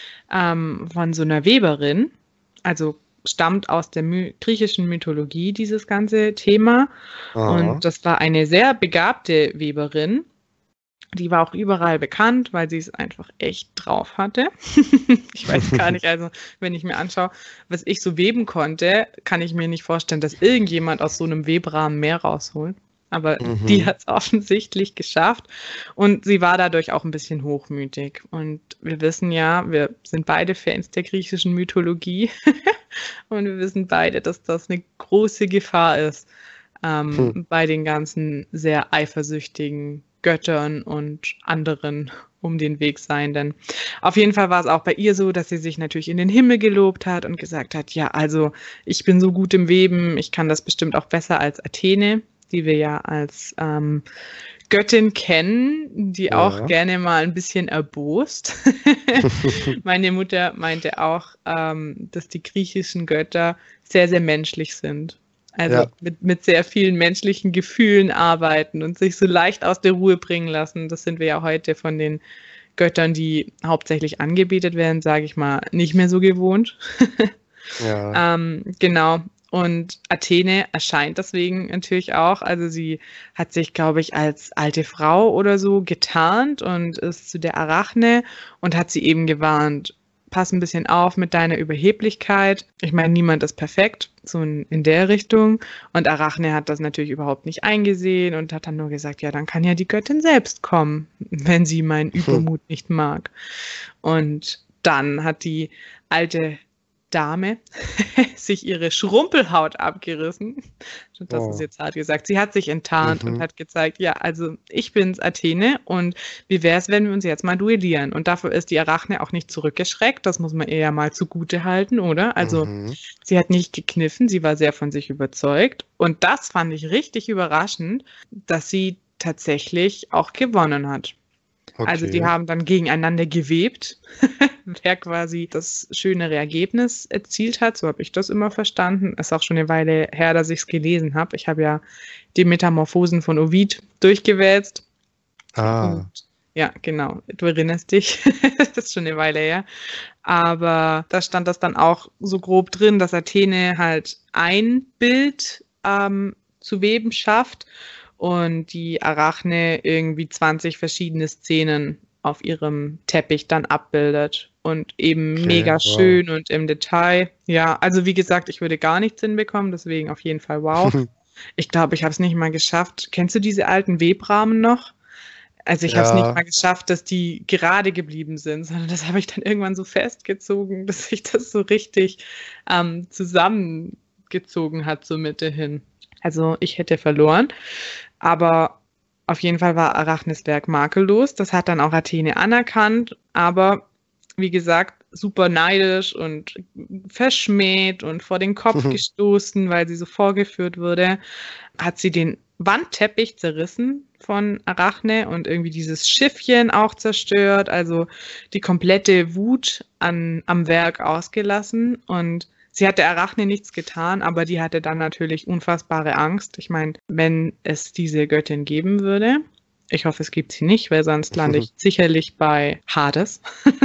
ähm, von so einer Weberin. Also stammt aus der My- griechischen Mythologie, dieses ganze Thema. Aha. Und das war eine sehr begabte Weberin. Die war auch überall bekannt, weil sie es einfach echt drauf hatte. Ich weiß gar nicht, also wenn ich mir anschaue, was ich so weben konnte, kann ich mir nicht vorstellen, dass irgendjemand aus so einem Webrahmen mehr rausholt. Aber Mhm. die hat es offensichtlich geschafft und sie war dadurch auch ein bisschen hochmütig. Und wir wissen ja, wir sind beide Fans der griechischen Mythologie und wir wissen beide, dass das eine große Gefahr ist ähm, Hm. bei den ganzen sehr eifersüchtigen Göttern und anderen um den Weg Seienden. Auf jeden Fall war es auch bei ihr so, dass sie sich natürlich in den Himmel gelobt hat und gesagt hat, ja, also ich bin so gut im Weben, ich kann das bestimmt auch besser als Athene, die wir ja als ähm, Göttin kennen, die Ja. auch gerne mal ein bisschen erbost. Meine Mutter meinte auch, ähm, dass die griechischen Götter sehr, sehr menschlich sind. Also Ja. mit, mit sehr vielen menschlichen Gefühlen arbeiten und sich so leicht aus der Ruhe bringen lassen. Das sind wir ja heute von den Göttern, die hauptsächlich angebetet werden, sage ich mal, nicht mehr so gewohnt. Ja. Ähm, genau. Und Athene erscheint deswegen natürlich auch. Also sie hat sich, glaube ich, als alte Frau oder so getarnt und ist zu der Arachne und hat sie eben gewarnt, pass ein bisschen auf mit deiner Überheblichkeit. Ich meine, niemand ist perfekt, so in, in der Richtung. Und Arachne hat das natürlich überhaupt nicht eingesehen und hat dann nur gesagt, ja, dann kann ja die Göttin selbst kommen, wenn sie meinen Übermut nicht mag. Und dann hat die alte Dame sich ihre Schrumpelhaut abgerissen. Das Oh. ist jetzt hart gesagt. Sie hat sich enttarnt Mhm. und hat gezeigt, ja, also ich bin's, Athene, und wie wäre es, wenn wir uns jetzt mal duellieren? Und dafür ist die Arachne auch nicht zurückgeschreckt. Das muss man ihr ja mal zugute halten, oder? Also Mhm. sie hat nicht gekniffen, sie war sehr von sich überzeugt. Und das fand ich richtig überraschend, dass sie tatsächlich auch gewonnen hat. Also die Okay. haben dann gegeneinander gewebt, wer quasi das schönere Ergebnis erzielt hat. So habe ich das immer verstanden. Ist auch schon eine Weile her, dass ich es gelesen habe. Ich habe ja die Metamorphosen von Ovid durchgewälzt. Ah. Und ja, genau, du erinnerst dich. Das ist schon eine Weile her. Aber da stand das dann auch so grob drin, dass Athene halt ein Bild ähm, zu weben schafft und die Arachne irgendwie zwanzig verschiedene Szenen auf ihrem Teppich dann abbildet und eben Okay, mega wow. schön und im Detail. Ja, also wie gesagt, ich würde gar nichts hinbekommen, deswegen auf jeden Fall wow. Ich glaube, ich habe es nicht mal geschafft. Kennst du diese alten Webrahmen noch? Also ich habe es nicht Ja. mal geschafft, dass die gerade geblieben sind, sondern das habe ich dann irgendwann so festgezogen, dass sich das so richtig ähm, zusammengezogen hat zur Mitte hin. Also ich hätte verloren, aber auf jeden Fall war Arachnes Werk makellos. Das hat dann auch Athene anerkannt, aber wie gesagt, super neidisch und verschmäht und vor den Kopf gestoßen, weil sie so vorgeführt wurde, hat sie den Wandteppich zerrissen von Arachne und irgendwie dieses Schiffchen auch zerstört, also die komplette Wut an, am Werk ausgelassen und sie hatte Arachne nichts getan, aber die hatte dann natürlich unfassbare Angst. Ich meine, wenn es diese Göttin geben würde, ich hoffe, es gibt sie nicht, weil sonst lande ich sicherlich bei Hades.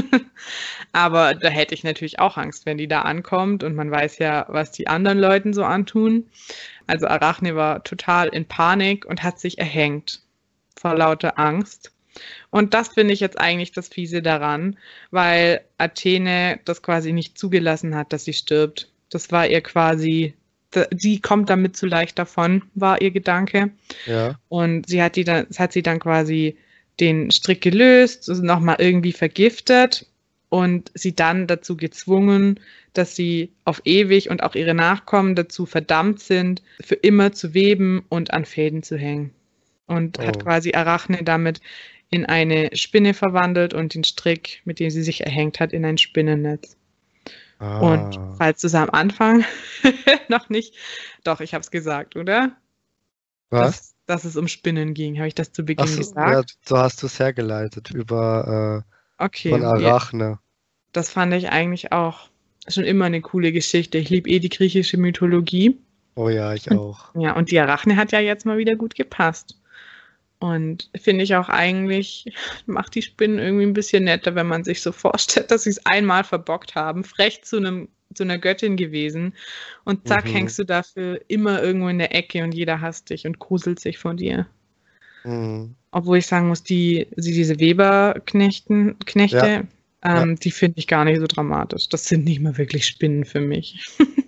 Aber da hätte ich natürlich auch Angst, wenn die da ankommt und man weiß ja, was die anderen Leuten so antun. Also Arachne war total in Panik und hat sich erhängt vor lauter Angst. Und das finde ich jetzt eigentlich das Fiese daran, weil Athene das quasi nicht zugelassen hat, dass sie stirbt. Das war ihr quasi, sie kommt damit zu leicht davon, war ihr Gedanke. Ja. Und sie hat die dann, hat sie dann quasi den Strick gelöst, also nochmal irgendwie vergiftet und sie dann dazu gezwungen, dass sie auf ewig und auch ihre Nachkommen dazu verdammt sind, für immer zu weben und an Fäden zu hängen. Und Oh. hat quasi Arachne damit in eine Spinne verwandelt und den Strick, mit dem sie sich erhängt hat, in ein Spinnennetz. Ah. Und falls du es am Anfang noch nicht, doch, ich habe es gesagt, oder? Was? Dass, dass es um Spinnen ging. Habe ich das zu Beginn Ach so, gesagt? ja, so hast du es hergeleitet über äh, Okay. von Ja, Arachne. das fand ich eigentlich auch schon immer eine coole Geschichte. Ich liebe eh die griechische Mythologie. Oh ja, ich auch. Ja, und die Arachne hat ja jetzt mal wieder gut gepasst. Und finde ich auch eigentlich, macht die Spinnen irgendwie ein bisschen netter, wenn man sich so vorstellt, dass sie es einmal verbockt haben, frech zu einem zu einer Göttin gewesen und zack, Mhm. hängst du dafür immer irgendwo in der Ecke und jeder hasst dich und gruselt sich von dir. Mhm. Obwohl ich sagen muss, die, sie, diese Weberknechten, Knechte, Ja. ähm, die finde ich gar nicht so dramatisch. Das sind nicht mal wirklich Spinnen für mich.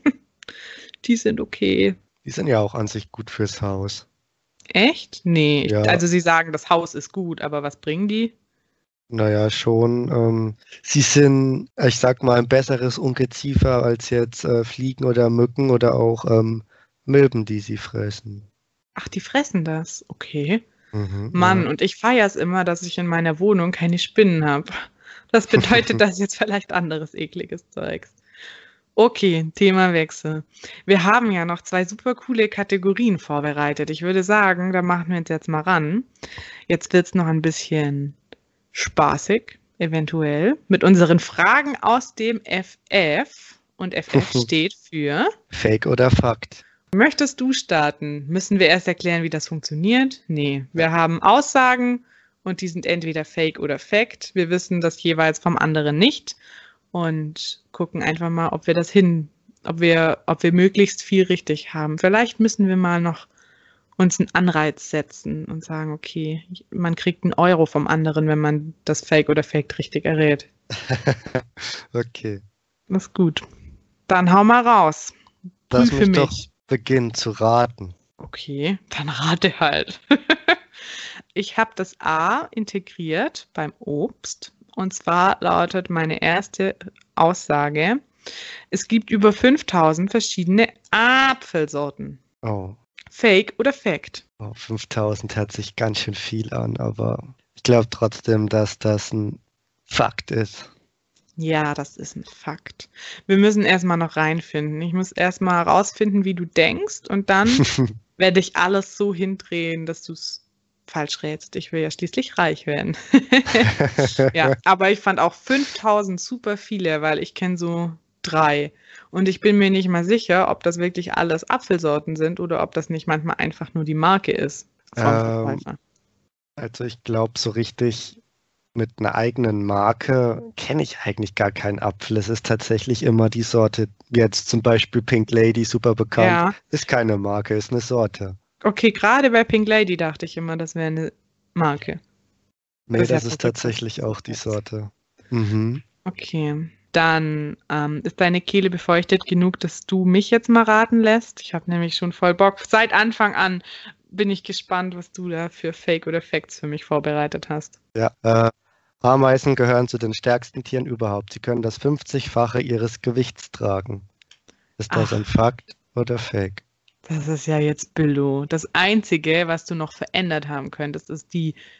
Die sind okay. Die sind ja auch an sich gut fürs Haus. Echt? Nee. Ja. Also sie sagen, das Haus ist gut, aber was bringen die? Naja, schon. Ähm, sie sind, ich sag mal, ein besseres Ungeziefer als jetzt äh, Fliegen oder Mücken oder auch ähm, Milben, die sie fressen. Ach, die fressen das. Okay. Mhm, Mann, ja. und ich feiere es immer, dass ich in meiner Wohnung keine Spinnen habe. Das bedeutet, dass jetzt vielleicht anderes ekliges Zeugs. Okay, Themawechsel. Wir haben ja noch zwei super coole Kategorien vorbereitet. Ich würde sagen, da machen wir uns jetzt mal ran. Jetzt wird es noch ein bisschen spaßig, eventuell, mit unseren Fragen aus dem F F. Und F F steht für... Fake oder Fakt? Möchtest du starten? Müssen wir erst erklären, wie das funktioniert? Nee, wir haben Aussagen und die sind entweder Fake oder Fact. Wir wissen das jeweils vom anderen nicht und gucken einfach mal, ob wir das hin, ob wir, ob wir möglichst viel richtig haben. Vielleicht müssen wir mal noch uns einen Anreiz setzen und sagen, okay, man kriegt einen Euro vom anderen, wenn man das Fake oder Fact richtig errät. Okay. Das ist gut. Dann hau mal raus. Lass Prüfe mich doch mich. beginnen zu raten. Okay, dann rate halt. Ich habe das A integriert beim Obst. Und zwar lautet meine erste Aussage, es gibt über fünftausend verschiedene Apfelsorten. Oh. Fake oder Fact? Oh, fünftausend hört sich ganz schön viel an, aber ich glaube trotzdem, dass das ein Fakt ist. Ja, das ist ein Fakt. Wir müssen erstmal noch reinfinden. Ich muss erstmal rausfinden, wie du denkst und dann werde ich alles so hindrehen, dass du es falsch rätst. Ich will ja schließlich reich werden. Ja, aber ich fand auch fünftausend super viele, weil ich kenne so drei. Und ich bin mir nicht mal sicher, ob das wirklich alles Apfelsorten sind oder ob das nicht manchmal einfach nur die Marke ist vom Ähm, Verkäufer. Also ich glaube, so richtig mit einer eigenen Marke kenne ich eigentlich gar keinen Apfel. Es ist tatsächlich immer die Sorte, jetzt zum Beispiel Pink Lady, super bekannt. Ja. Ist keine Marke, ist eine Sorte. Okay, gerade bei Pink Lady dachte ich immer, das wäre eine Marke. Nee, Das das, ist ja ist verrückt. tatsächlich auch die Sorte. Mhm. Okay, dann ähm, ist deine Kehle befeuchtet genug, dass du mich jetzt mal raten lässt. Ich habe nämlich schon voll Bock. Seit Anfang an bin ich gespannt, was du da für Fake oder Facts für mich vorbereitet hast. Ja, äh, Ameisen gehören zu den stärksten Tieren überhaupt. Sie können das fünfzigfache ihres Gewichts tragen. Ist das Ach. ein Fakt oder Fake? Das ist ja jetzt Billo. Das Einzige, was du noch verändert haben könntest, ist die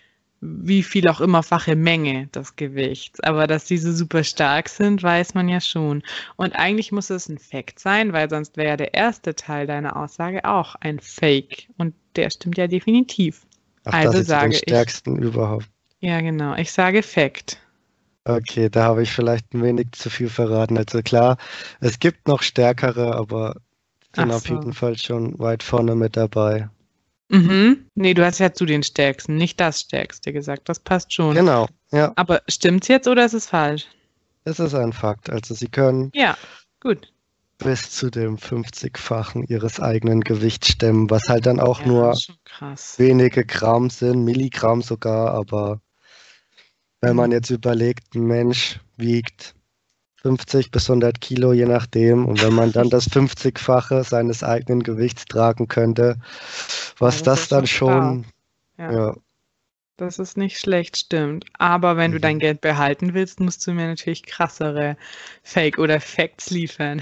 wie viel auch immer fache Menge des Gewichts. Aber dass die so super stark sind, weiß man ja schon. Und eigentlich muss es ein Fact sein, weil sonst wäre ja der erste Teil deiner Aussage auch ein Fake. Und der stimmt ja definitiv. Ach, Also das ist den sage ich, stärksten überhaupt. ja genau, ich sage Fact. Okay, da habe ich vielleicht ein wenig zu viel verraten. Also klar, es gibt noch stärkere, aber sind Ach auf so. jeden Fall schon weit vorne mit dabei. Mhm. Nee, du hast ja zu den Stärksten, nicht das Stärkste gesagt. Das passt schon. Genau, ja, Aber stimmt's jetzt oder ist es falsch? es ist ein Fakt. Also sie können Ja, gut. bis zu dem fünfzigfachen ihres eigenen Gewichts stemmen, was halt dann auch Ja, nur schon krass. wenige Gramm sind, Milligramm sogar, aber wenn man Mhm. jetzt überlegt, ein Mensch wiegt fünfzig bis hundert Kilo, je nachdem, und wenn man dann das fünfzigfache seines eigenen Gewichts tragen könnte, was Ja, das das ist dann schon krass. schon, Ja, ja, das ist nicht schlecht, stimmt. Aber wenn du dein mhm. Geld behalten willst, musst du mir natürlich krassere Fake oder Facts liefern.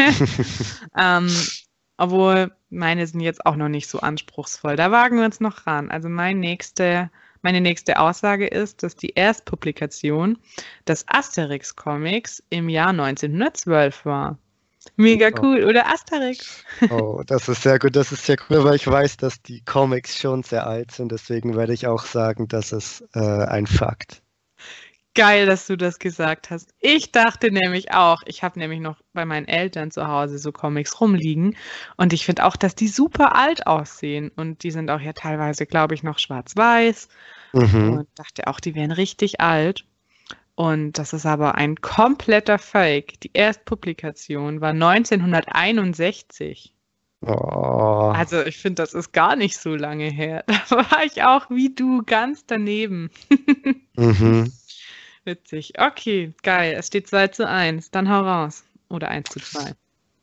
Ähm, obwohl meine sind jetzt auch noch nicht so anspruchsvoll. Da wagen wir uns noch ran. Also mein nächste, meine nächste Aussage ist, dass die Erstpublikation des Asterix-Comics im Jahr neunzehnhundertzwölf war. Mega Oh, cool, oder Asterix? oh, das ist sehr gut, das ist sehr cool, weil ich weiß, dass die Comics schon sehr alt sind, deswegen werde ich auch sagen, das ist äh, ein Fakt. Geil, dass du das gesagt hast. Ich dachte nämlich auch, ich habe nämlich noch bei meinen Eltern zu Hause so Comics rumliegen und ich finde auch, dass die super alt aussehen und die sind auch ja teilweise, glaube ich, noch schwarz-weiß Mhm. und dachte auch, die wären richtig alt. Und das ist aber ein kompletter Fake. Die Erstpublikation war neunzehnhunderteinundsechzig. Oh, Also ich finde, das ist gar nicht so lange her. Da war ich auch wie du ganz daneben. mhm. Witzig. Okay, geil. Es steht zwei zu eins. Dann hau raus. Oder eins zu zwei.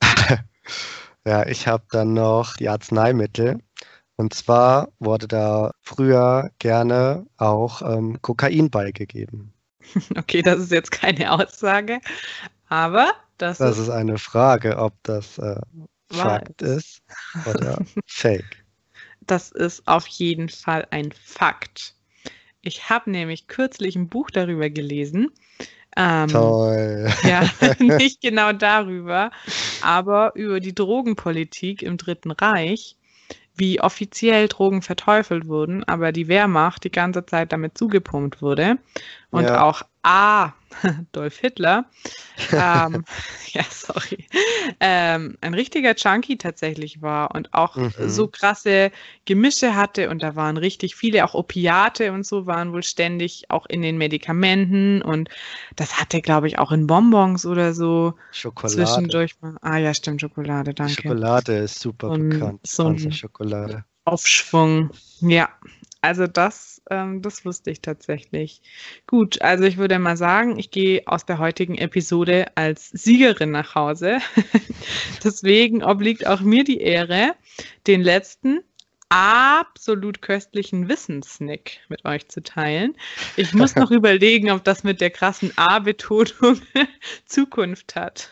Ja, ich habe dann noch die Arzneimittel. Und zwar wurde da früher gerne auch ähm, Kokain beigegeben. Okay, das ist jetzt keine Aussage, aber das Das ist ist eine Frage, ob das äh, wahr. Fakt ist oder Fake. Das ist auf jeden Fall ein Fakt. Ich habe nämlich kürzlich ein Buch darüber gelesen. Ähm, Toll. ja, nicht genau darüber, aber über die Drogenpolitik im Dritten Reich, wie offiziell Drogen verteufelt wurden, aber die Wehrmacht die ganze Zeit damit zugepumpt wurde und Ja. auch A, Dolf Hitler, ähm, ja, sorry, ähm, ein richtiger Junkie tatsächlich war und auch Mhm. so krasse Gemische hatte und da waren richtig viele, auch Opiate und so waren wohl ständig auch in den Medikamenten und das hatte, glaube ich, auch in Bonbons oder so Schokolade. zwischendurch mal. Ah ja, stimmt, Schokolade, Die danke. Schokolade ist super So ein, bekannt, die so Hansa ein Schokolade. Aufschwung. Ja, also das, ähm, das wusste ich tatsächlich. Gut, also ich würde mal sagen, ich gehe aus der heutigen Episode als Siegerin nach Hause. Deswegen obliegt auch mir die Ehre, den letzten absolut köstlichen Wissenssnack mit euch zu teilen. Ich muss noch überlegen, ob das mit der krassen A-Betonung Zukunft hat.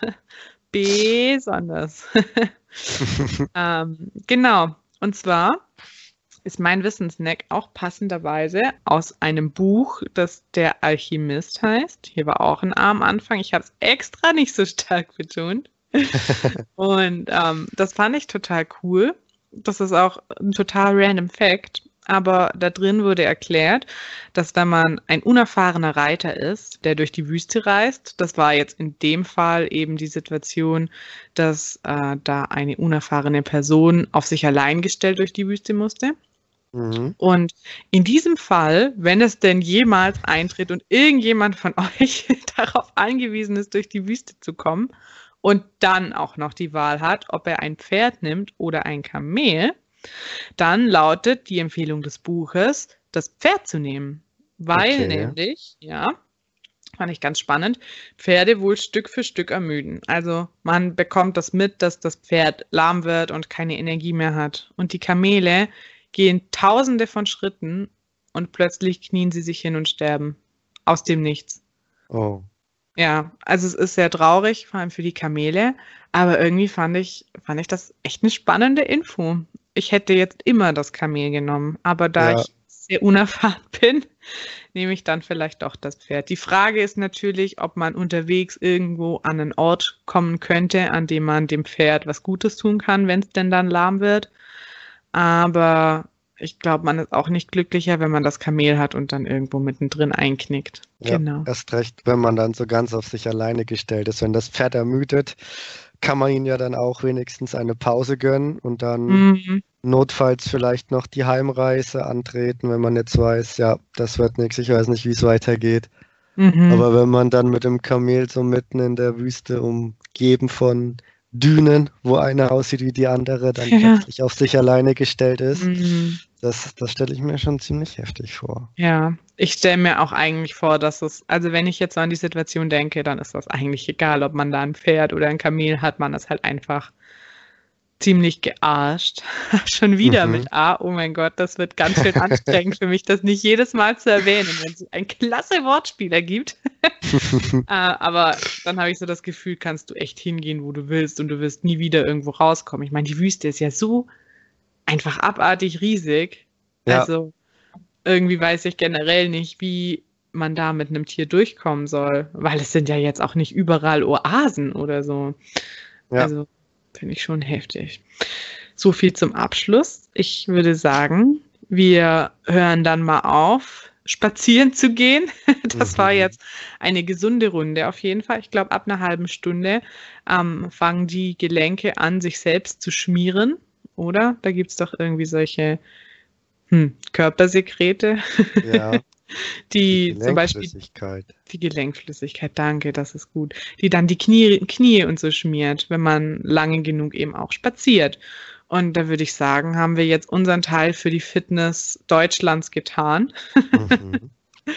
Besonders. ähm, genau. Und zwar ist mein Wissenssnack auch passenderweise aus einem Buch, das Der Alchemist heißt. Hier war auch ein A am Anfang. Ich habe es extra nicht so stark betont. Und ähm, das fand ich total cool. Das ist auch ein total random Fact. Aber da drin wurde erklärt, dass wenn man ein unerfahrener Reiter ist, der durch die Wüste reist, das war jetzt in dem Fall eben die Situation, dass äh, da eine unerfahrene Person auf sich allein gestellt durch die Wüste musste. Mhm. Und in diesem Fall, wenn es denn jemals eintritt und irgendjemand von euch darauf angewiesen ist, durch die Wüste zu kommen und dann auch noch die Wahl hat, ob er ein Pferd nimmt oder ein Kamel, dann lautet die Empfehlung des Buches, das Pferd zu nehmen. Weil Okay. nämlich, ja, fand ich ganz spannend, Pferde wohl Stück für Stück ermüden. Also man bekommt das mit, dass das Pferd lahm wird und keine Energie mehr hat. Und die Kamele gehen tausende von Schritten und plötzlich knien sie sich hin und sterben. Aus dem Nichts. Oh. Ja, also es ist sehr traurig, vor allem für die Kamele, aber irgendwie fand ich, fand ich das echt eine spannende Info. Ich hätte jetzt immer das Kamel genommen, aber da Ja. ich sehr unerfahren bin, nehme ich dann vielleicht doch das Pferd. Die Frage ist natürlich, ob man unterwegs irgendwo an einen Ort kommen könnte, an dem man dem Pferd was Gutes tun kann, wenn es denn dann lahm wird. Aber ich glaube, man ist auch nicht glücklicher, wenn man das Kamel hat und dann irgendwo mittendrin einknickt. Ja, Genau. erst recht, wenn man dann so ganz auf sich alleine gestellt ist. Wenn das Pferd ermüdet, kann man ihm ja dann auch wenigstens eine Pause gönnen und dann Mhm. notfalls vielleicht noch die Heimreise antreten, wenn man jetzt weiß, ja, das wird nichts, ich weiß nicht, wie es weitergeht. Mhm. Aber wenn man dann mit dem Kamel so mitten in der Wüste umgeben von Dünen, wo eine aussieht wie die andere, dann Ja. plötzlich auf sich alleine gestellt ist, Mhm. das, das stelle ich mir schon ziemlich heftig vor. Ja, ich stelle mir auch eigentlich vor, dass es, also wenn ich jetzt so an die Situation denke, dann ist das eigentlich egal, ob man da ein Pferd oder ein Kamel hat, man ist halt einfach ziemlich gearscht. Schon wieder Mhm. mit A, oh mein Gott, das wird ganz schön anstrengend für mich, das nicht jedes Mal zu erwähnen, wenn es ein klasse Wortspiel ergibt. Äh, aber dann habe ich so das Gefühl, kannst du echt hingehen, wo du willst und du wirst nie wieder irgendwo rauskommen. Ich meine, die Wüste ist ja so einfach abartig riesig. Ja. Also irgendwie weiß ich generell nicht, wie man da mit einem Tier durchkommen soll, weil es sind ja jetzt auch nicht überall Oasen oder so. Ja. Also finde ich schon heftig. So viel zum Abschluss. Ich würde sagen, wir hören dann mal auf, spazieren zu gehen. Das war Mhm. jetzt eine gesunde Runde auf jeden Fall. Ich glaube, ab einer halben Stunde ähm, fangen die Gelenke an, sich selbst zu schmieren, oder? Da gibt es doch irgendwie solche hm, Körpersekrete, Ja, die die zum Beispiel Gelenkflüssigkeit. die Gelenkflüssigkeit, danke, das ist gut, die dann die Knie, Knie und so schmiert, wenn man lange genug eben auch spaziert. Und da würde ich sagen, haben wir jetzt unseren Teil für die Fitness Deutschlands getan. Mhm.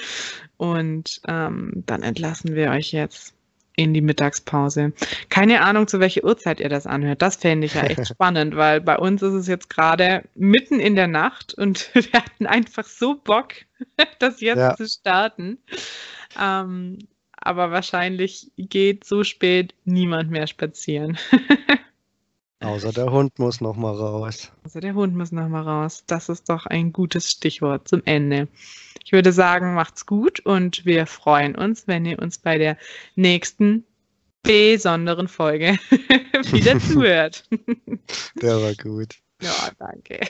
Und ähm, dann entlassen wir euch jetzt in die Mittagspause. Keine Ahnung, zu welcher Uhrzeit ihr das anhört. Das fände ich ja echt spannend, weil bei uns ist es jetzt gerade mitten in der Nacht und wir hatten einfach so Bock, das jetzt Ja. zu starten. Ähm, aber wahrscheinlich geht so spät niemand mehr spazieren. Außer der Hund muss noch mal raus. Also der Hund muss noch mal raus. Das ist doch ein gutes Stichwort zum Ende. Ich würde sagen, macht's gut und wir freuen uns, wenn ihr uns bei der nächsten besonderen Folge wieder zuhört. Der war gut. Ja, danke.